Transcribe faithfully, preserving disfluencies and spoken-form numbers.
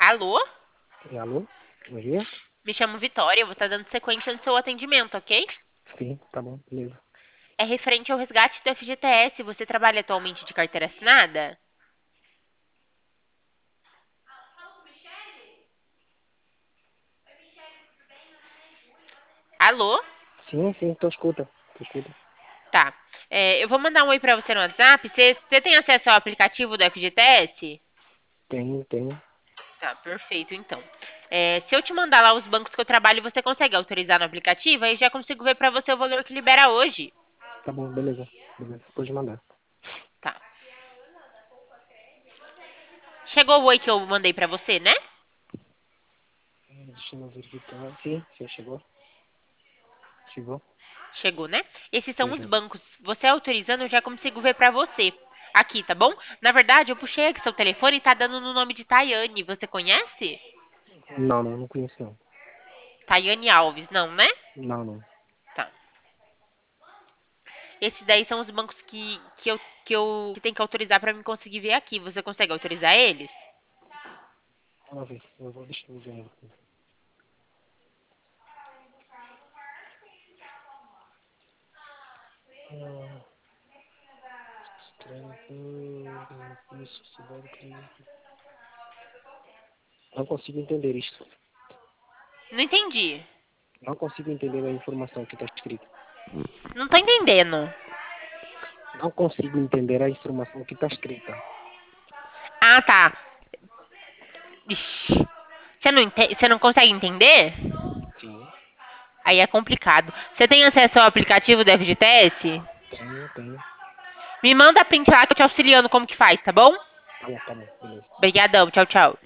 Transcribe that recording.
Alô? E alô? Bom dia? Me chamo Vitória, vou estar dando sequência no seu atendimento, ok? Sim, tá bom, beleza. É referente ao resgate do F G T S. Você trabalha atualmente de carteira assinada? Alô? Sim, sim, tô escuta. Tô escuta. Tá. É, eu vou mandar um oi pra você no WhatsApp. Você, você tem acesso ao aplicativo do F G T S? Tenho, tenho. Tá, perfeito, então. É, se eu te mandar lá os bancos que eu trabalho, você consegue autorizar no aplicativo? Aí já consigo ver pra você o valor que libera hoje. Tá bom, beleza. Beleza, pode mandar. Tá. Chegou o oi que eu mandei pra você, né? Hum, Deixa eu verificar. Sim, sim, chegou. Chegou. Chegou, né? Esses são os Chegou. bancos. Você autorizando, eu já consigo ver pra você. Aqui, tá bom? Na verdade, eu puxei aqui seu telefone e tá dando no nome de Tayane. Você conhece? Não, não, não conheço não. Tayane Alves, não, né? Não, não. Tá. Esses daí são os bancos que, que eu que eu que tem que autorizar pra mim conseguir ver aqui. Você consegue autorizar eles? Vamos ver. Eu vou, deixa eu ver. Ah, estranho. Hum, isso, cidade, clínica. Não consigo entender isto. Não entendi. Não consigo entender a informação que está escrita. Não tô entendendo. Não consigo entender a informação que está escrita. Ah, tá. Ixi. Você não, ente- você não consegue entender? Sim, Aí é complicado. Você tem acesso ao aplicativo do F G T S? tenho, tenho. Me manda print lá que eu te auxiliando como que faz, tá bom? Tá bom, tá bom, beleza. Obrigadão, tchau, tchau.